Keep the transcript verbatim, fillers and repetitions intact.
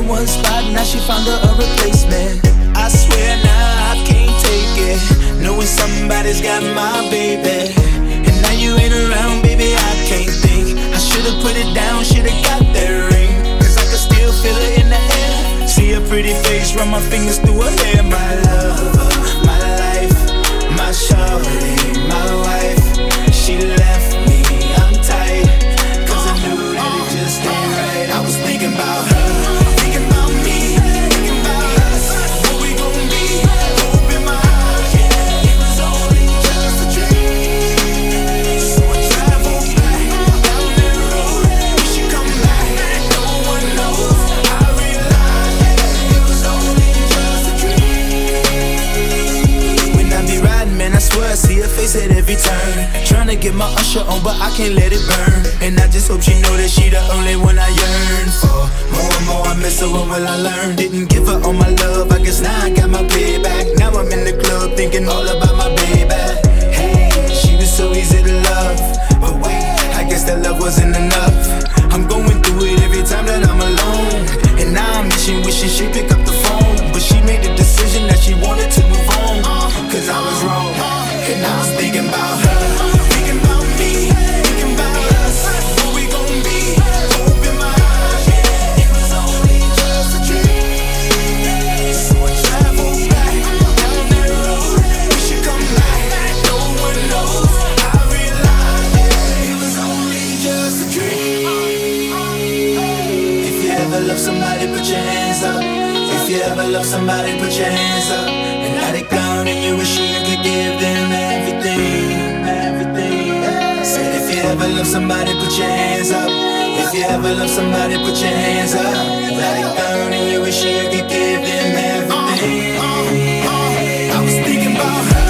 one spot, now she found her a replacement. I swear now I can't take it, knowing somebody's got my baby. And now you ain't around, baby, I can't think. I should've put it down, should've got that ring, cause I can still feel it in the air. See her pretty face, run my fingers through her hair. My lover, my life, my shorty, my wife. She left me, I'm tight, cause I knew that it just ain't right. I was thinking about her, thinking about me, thinking about us, what we gon' be. Hope in my eyes, yeah, it was only just a dream. So I travel back down that road, we should come back, no one knows. I realized, yeah, it was only just a dream. When I be riding, man, I swear I see her face at every turn. Tryna get my usher on, but I can't let it burn. And I just hope she know that she the only one I yearn for. More and more I miss her, what will I learn? Didn't give her all my love, I guess now I got my payback. Now I'm in the club thinking all about my baby. Hey, she was so easy to love, but wait, I guess that love wasn't enough. I'm going through it every time that I'm alone, and now I'm wishing, wishing she'd pick up the phone. But she made the decision that she wanted to move on, cause I was wrong, and I was thinking about her. Somebody put your hands up. If you ever love somebody, put your hands up. And now they gone and you wish you could give them everything, everything. Said if you ever love somebody, put your hands up. If you ever love somebody, put your hands up. Now they gone and you wish you could give them everything. I was thinking about her.